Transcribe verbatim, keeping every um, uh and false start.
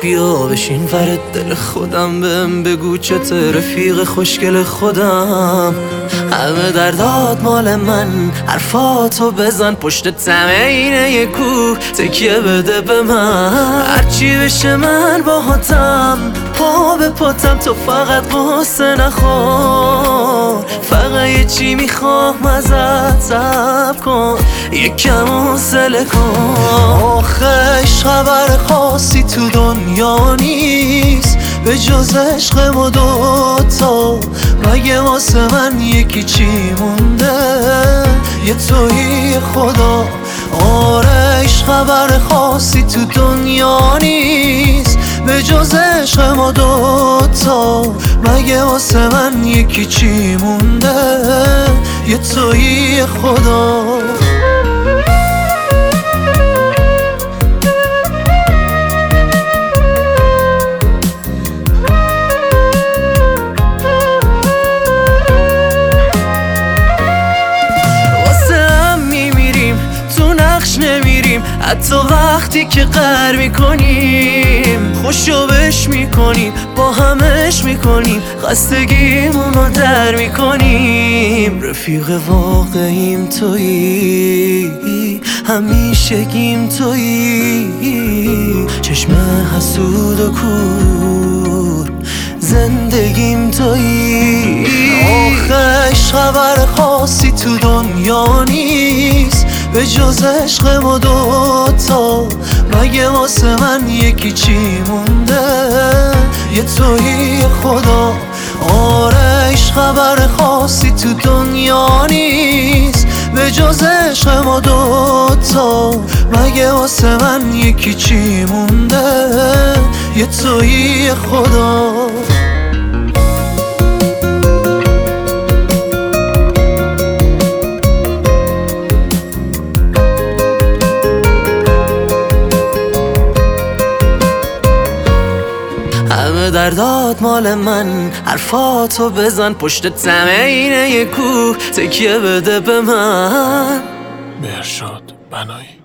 بیا بشین ورد دل خودم، بهم بگو چته رفیق خوشگل خودم. همه دردات مال من، حرفاتو بزن پشت تمینه یه کوه، تکیه بده به من. هرچی بشه من باهاتم، پا به پاتم، تو فقط قصه نخور. فقط یه چی میخوام ازت، صبر کن یکم حوصله کن. آخش خبر خاصی تو دنیا نیست به جز عشق ما دوتا، مگه واسه من یکی چی مونده؟ یه تویی خدا. آرش خبر خاصی تو دنیا نیست به جز عشق ما دوتا، مگه واسه من یکی چی مونده؟ یه تویی خدا. حتی وقتی که قهر میکنیم، خوشو بش میکنیم، با همش میکنیم، خستگیمونو در میکنیم. رفیق واقعیم تویی، همیشه گیم تویی، چشم حسود و کور، زندگیم تویی. آخش خبر خاصی تو دنیا نیست به جز عشق ما دوتا، مگه واسه من یکی چی مونده؟ یه تویی خدا. آرش خبر خاصی تو دنیا نیست به جز عشق ما دوتا، مگه واسه من یکی چی مونده؟ یه تویی خدا. همه دردات مال من، حرفاتو بزن پشت تمینه یه کوه، تکیه بده به من. مهرشاد بنایی.